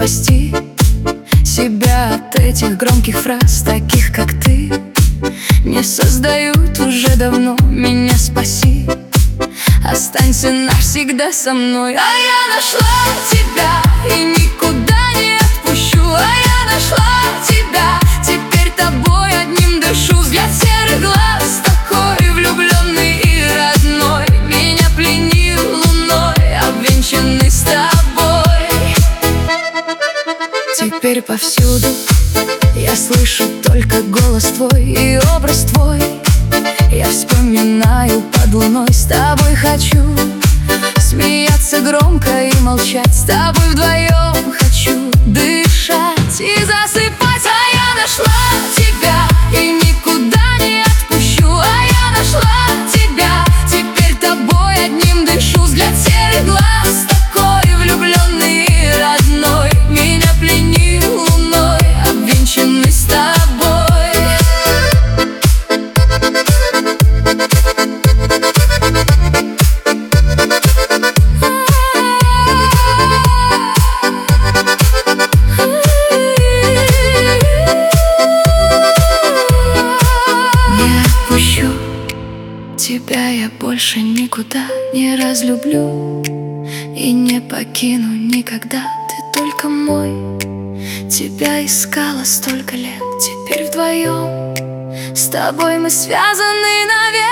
спасти себя от этих громких фраз, таких как ты не создают уже давно. Меня спаси, останься навсегда со мной. А я нашла тебя и никуда не отпущу. А я нашла тебя, теперь тобой одним дышу. Взгляд серых глаз, такой влюбленный и родной, меня пленил луной, обвенчанный с тобой. Теперь повсюду я слышу только голос твой и образ твой. Я вспоминаю под луной, с тобой хочу смеяться громко и молчать. С тобой вдвоем хочу дышать и засыпать. А я нашла тебя и никуда не отпущу. А я нашла тебя, теперь тобой одним дышу. Взгляд серых глаз, такой влюбленный и родной, меня пленил луной, обвенчанный с тобой. Тебя я больше никуда не разлюблю и не покину никогда. Ты только мой. Тебя искала столько лет, теперь вдвоем с тобой мы связаны навек.